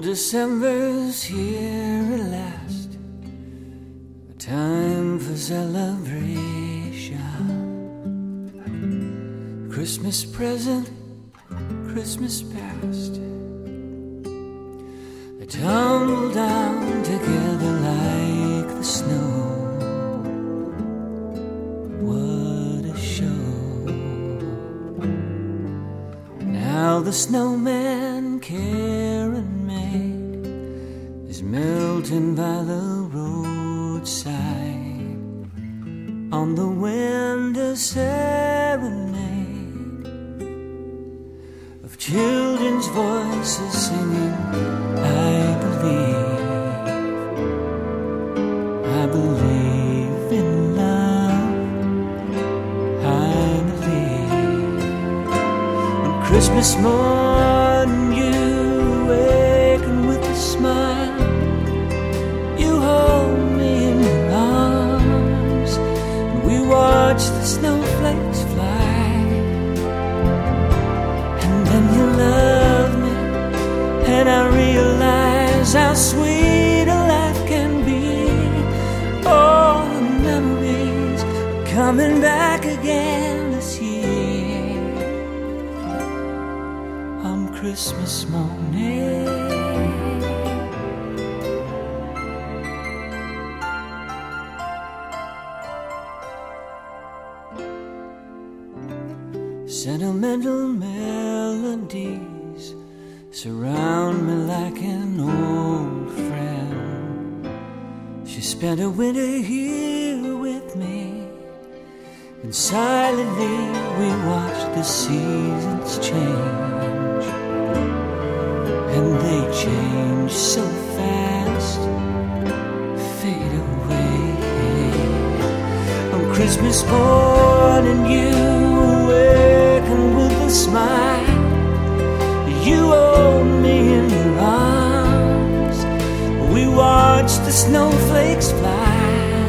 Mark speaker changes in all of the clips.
Speaker 1: December's here at last, a time for celebration. Christmas present, Christmas past, they tumble down together like the snow. What a show. Now the snowman Karen made is melting by the roadside on the winter serenade of children's voices singing, I believe in love, I believe. On Christmas morning you awaken with a smile, you hold me in your arms, and we watch the snowflakes fly, and then you love me, and I realize how sweet a life can be. All the memories are coming back again this year on Christmas morning. Sentimental melodies surround me like an old friend. She spent a winter here with me, and silently we watched the seasons change. And they change so fast, fade away. On Christmas morning you awaken with a smile, you hold me in your arms, we watch the snowflakes fly,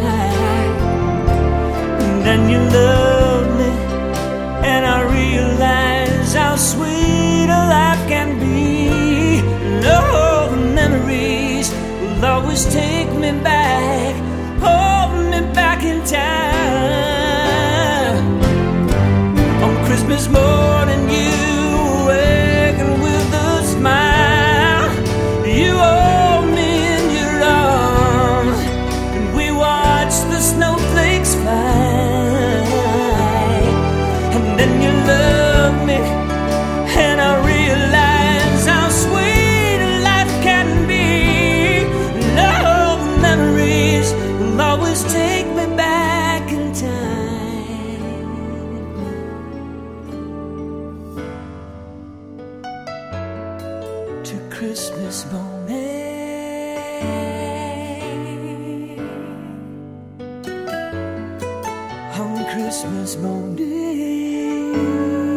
Speaker 1: and then you love me, and I realize how sweet a life can be. And all the memories will always take me back, hold me back in time. On Christmas morning you awaken with a smile, you hold me in your arms, and we watch the snowflakes fly, and then you love me, and I realize how sweet a life can be. And all the memories will always take me back in time to Christmas morning. On Christmas morning.